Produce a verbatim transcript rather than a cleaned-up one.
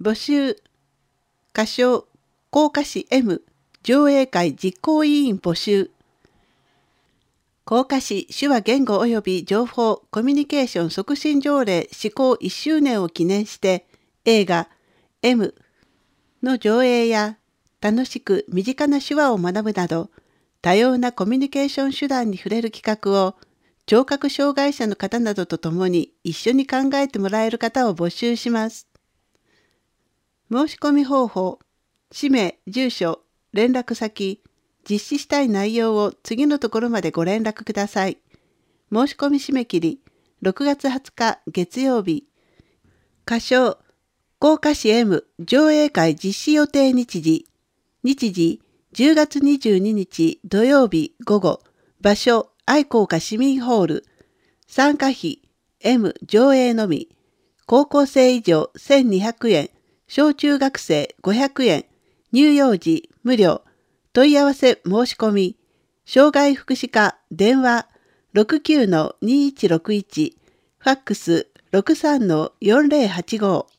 募集。仮称、甲賀市 M 上映会実行委員募集。甲賀市手話言語及び情報コミュニケーション促進条例施行いっしゅうねんを記念して映画 M の上映や楽しく身近な手話を学ぶなど多様なコミュニケーション手段に触れる企画を聴覚障害者の方などと共に一緒に考えてもらえる方を募集します。申し込み方法、氏名、住所、連絡先、実施したい内容を次のところまでご連絡ください。申し込み締め切り、ろくがつはつか月曜日。仮称、甲賀市 M 上映会実施予定日時。日時、じゅうがつにじゅうににち土曜日午後。場所、愛好家市民ホール。参加費、M 上映のみ。高校生以上せんにひゃくえん。小中学生ごひゃくえん。乳幼児無料。問い合わせ申し込み。障害福祉課電話 ろくきゅうのにいちろくいち。ファックス ろくさんのよんぜろはちご。